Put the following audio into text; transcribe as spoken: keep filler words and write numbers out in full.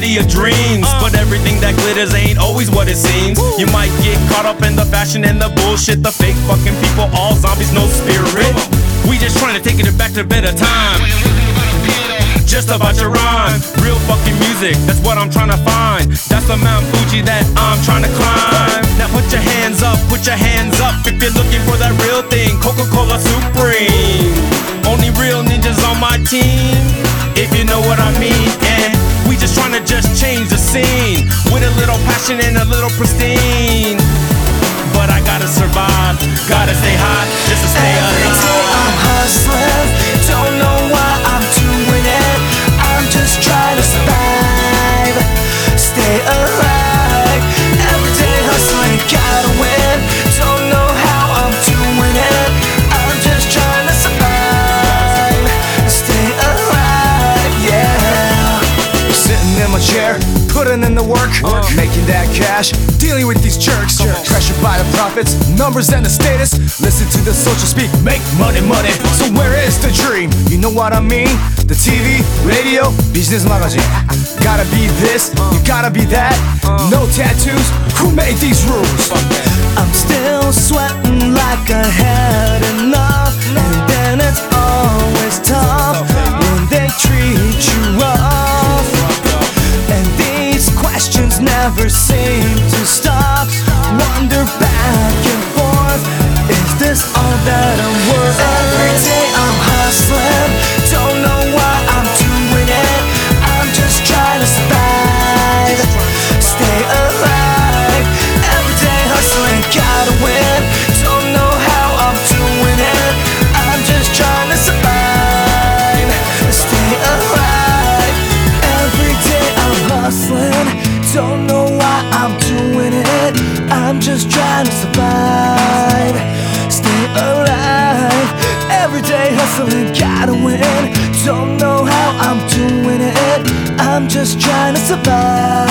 city of dreams. But everything that glitters ain't always what it seems. You might get caught up in the fashion and the bullshit. The fake fucking people, all zombies, no spirit. We just trying to take it back to better time. Just about your rhyme. Real fucking music, that's what I'm trying to find. That's the Mount Fuji that I'm trying to climb. Now put your hands up, put your hands up if you're looking for that real thing. Coca-Cola Supreme. Only real ninjas on my team, if you know what I mean. And we just trying to just change the scene with a little passion and a little pristine. But I gotta survive, gotta stay hot, just to stay alive. Every day I'm hustling, don't know why I'm doing it. I'm just trying to survive, stay alive. Every day hustling, gotta win. Don't know how I'm doing it. I'm just trying to survive, stay alive, yeah. Sitting in my chair, putting in the work, uh. making that cash, dealing with these jerks, pressured by the profits, numbers and the status. Listen to the social speak, make money, money. So where is the dream? You know what I mean? The T V, radio, business magazine. Gotta be this, you gotta be that. No tattoos, who made these rules? I'm still sweating like I had enough, and then it's always tough when they treat you rough. And these questions never seem to stop. Wonder back and forth, is this all that I'm worth? Every day I'm hustling, don't know why I'm doing it. I'm just trying to survive, stay alive. Every day hustling, gotta win. Don't know how I'm doing it. I'm just trying to survive, stay alive. Every day I'm hustling, don't know why I'm doing it. I'm just trying to survive, stay alive. Every day hustling, gotta win. Don't know how I'm doing it. I'm just trying to survive.